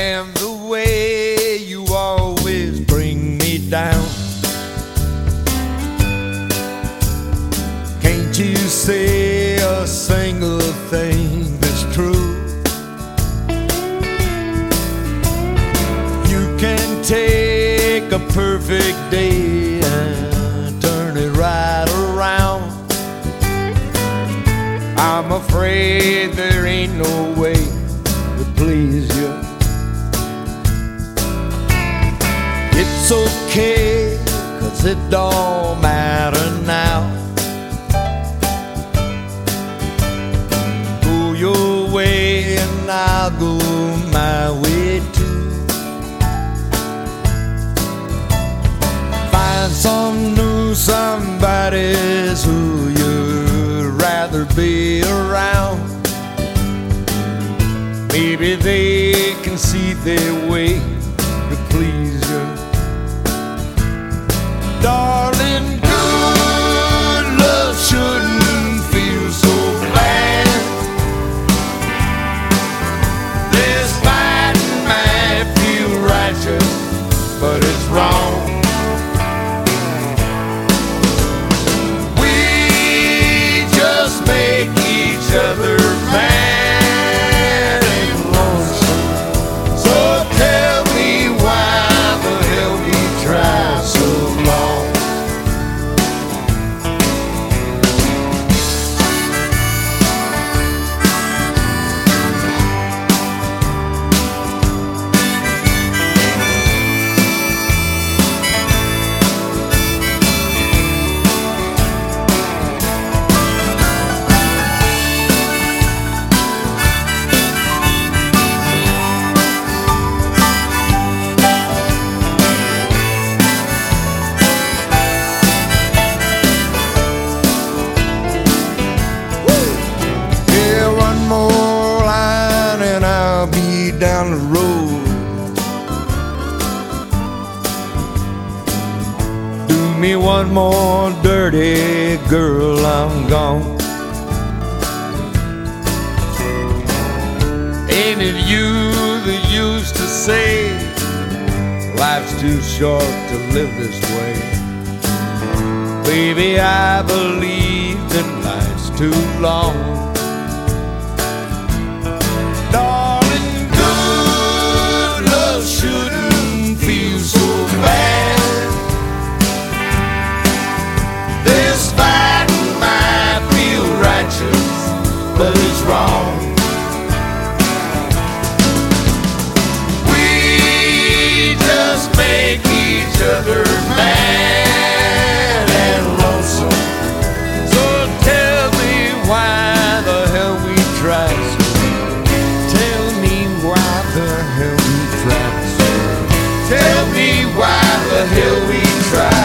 damn the way you always bring me down. Can't you say a single thing that's true? You can take a perfect day and turn it right around. I'm afraid there ain't no way to please you. It's okay, 'cause it don't matter now. Go your way and I'll go my way too. Find some new somebody's who you'd rather be around. Maybe they can see their way to please you. Darling, good love shouldn't feel so bad. This fighting might feel righteous, but it's wrong. We just make each other mad and lonesome. So tell me why the hell we try so long. Down the road, do me one more dirty, girl, I'm gone. Ain't it you that used to say life's too short to live this way? Baby, I believe that life's too long. Shouldn't feel so bad. This fighting might feel righteous, but it's wrong. We just make each other mad and lonesome. So tell me why the hell we try so. Tell me why the hell we try. Tell me why the hell we try.